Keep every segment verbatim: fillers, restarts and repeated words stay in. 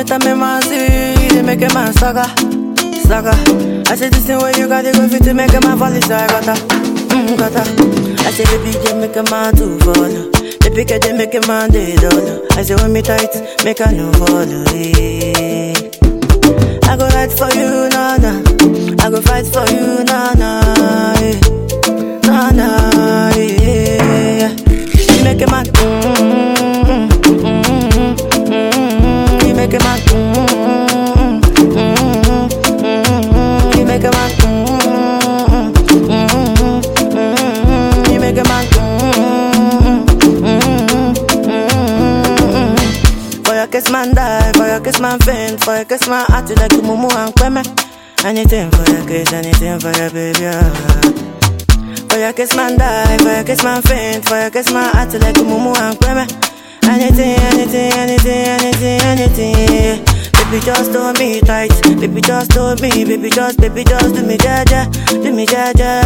Anytime me man see you, they make a man saga, saga. I say this thing where you got it go fit to make a man fall inside, got her, mm, got her. I say baby, you make a man to follow. Baby, can they make a man they don't. I say when me tight, make a no follow. Eh. I go fight for you, nah nah. I go fight for you, nah nah. Eh. Nah nah. Eh. You make a man, mm, mm, mm, mm, you make a man, mm, mm, mm, you make a man, mm, mm, mm, you make a man, mm, for your kiss man die, for your kiss man faint, for your kiss man heart like you mumu and kweme. Anything for your kiss, anything for your baby. Yeah. For your kiss man die, for your kiss man faint, for your kiss man heart like a mumu and kweme. Anything, anything, anything, anything, anything. Baby just hold me tight, baby just hold me, baby just, baby just do me jaja, do me jaja.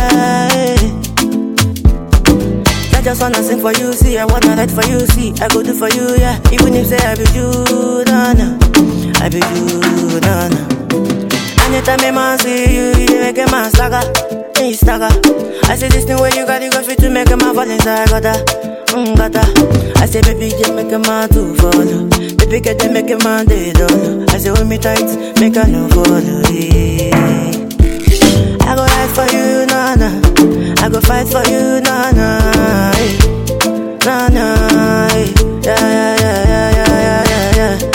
I just wanna sing for you, see, I wanna write for you, see, I go do for you, yeah. Even if say I be you, nah nah, I be you, nah nah. Anytime me man see you, you make a man stagger. Stagger. I say this thing where you got it go fit to make a man fall inside, got her, mm, got her. I say baby, just make a man to follow. Baby, can they make a man they don't. I say hold me tight, make a no follow. Yeah. I go fight for you, nah nah. I go fight for you, nah nah. Nah nah. Yeah yeah yeah yeah yeah yeah yeah.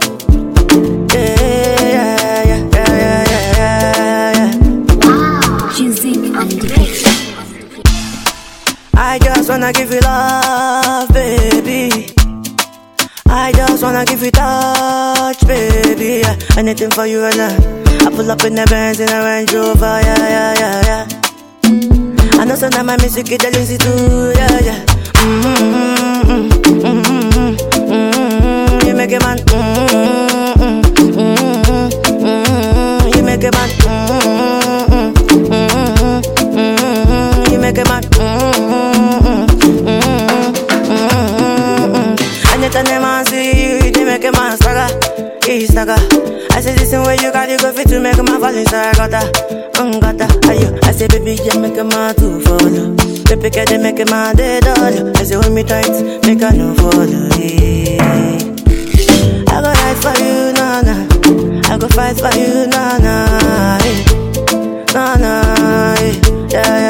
I just wanna give you love, baby. I just wanna give you touch, baby. Yeah. Anything for you and I. I pull up in the Benz in a Range Rover, yeah, yeah, yeah, yeah. I know some of my music is easy too, yeah, yeah. Mm-hmm, mm-hmm, mm-hmm, mm-hmm. You make a man, mm-hmm, mm-hmm, mm-hmm. You make a man, mm-hmm, mm-hmm, mm-hmm. You make a man, mm-hmm. Anytime they man see you, they make a man stagger, he stagger. I say this thing where you got it go fit to make a man fall inside, got her, mm, got her. Ayo, I say baby, just make a man to follow. Baby, can they make a man they don't. I say hold me tight, make a no follow. Yeah. I go fight for you, nah nah. I go fight for you, nah nah. Nah nah. Yeah.